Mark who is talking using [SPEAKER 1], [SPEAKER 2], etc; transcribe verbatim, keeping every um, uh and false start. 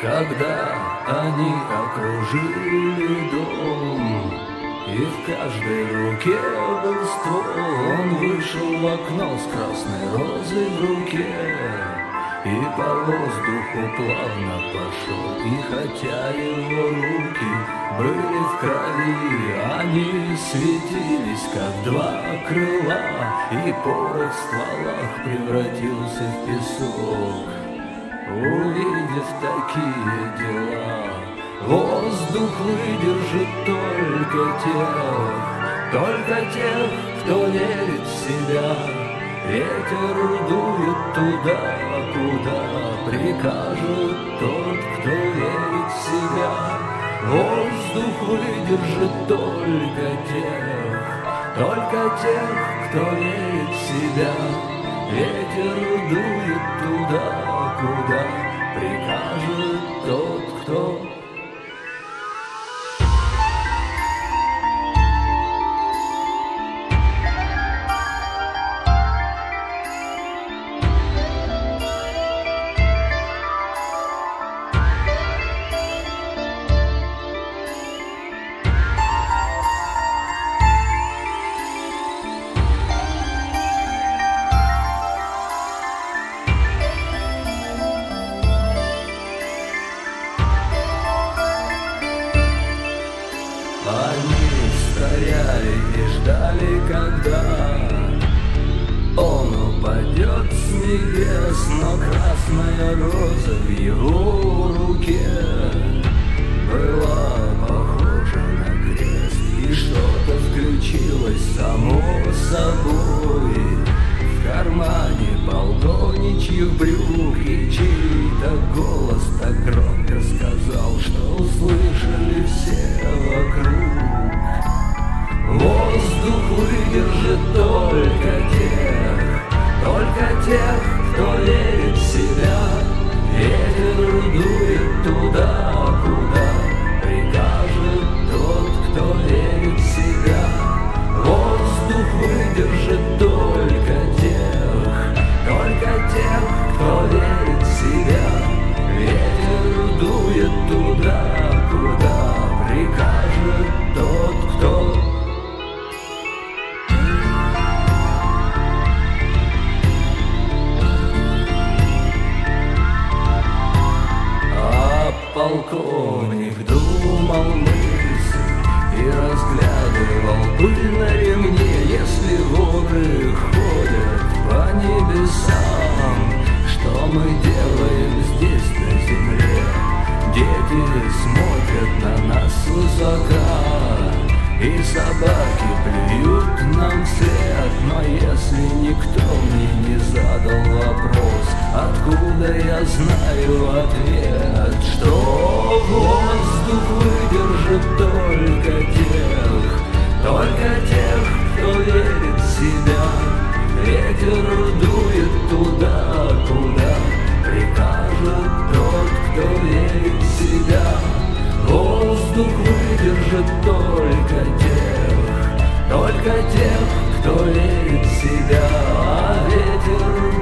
[SPEAKER 1] Когда они окружили дом, и в каждой руке был ствол, он вышел в окно с красной розой в руке и по воздуху плавно пошел. И хотя его руки были в крови, они светились, как два крыла, и порох в стволах превратился в песок. Увидев такие дела, воздух выдержит только тех, только тех, кто верит в себя. Ветер дует туда, куда прикажет тот, кто верит в себя. Воздух выдержит только тех, только тех, кто верит в себя. Ветер дует туда, куда прикажет тот, кто... Они стояли и ждали, когда он упадет с небес, но красная роза в его руке была похожа на крест, и что-то включилось само собой. В кармане полковничьих брюк, и чей-то голос так громко сказал, что услышали все вокруг. Воздух выдержит только тех, только тех, кто верит в себя. Ветер дует туда, куда прикажет тот, кто верит в себя. Воздух выдержит только тех, только тех, кто верит в себя. Ветер дует туда, куда прикажет тот, кто... А полковник думал мысль и разглядывал пыль на ремне. Если воры ходят по небесам, что мы делаем здесь на земле? Дети смотрят на нас высока, и собаки плюют нам вслед. Но если никто мне не задал вопрос, откуда я знаю ответ? Что воздух выдержит только тех, только тех, кто верит в себя. Ветер дует туда, куда прикажет тот, кто верит в себя. Воздух выдержит только тех, только тех, кто верит в себя. А ветер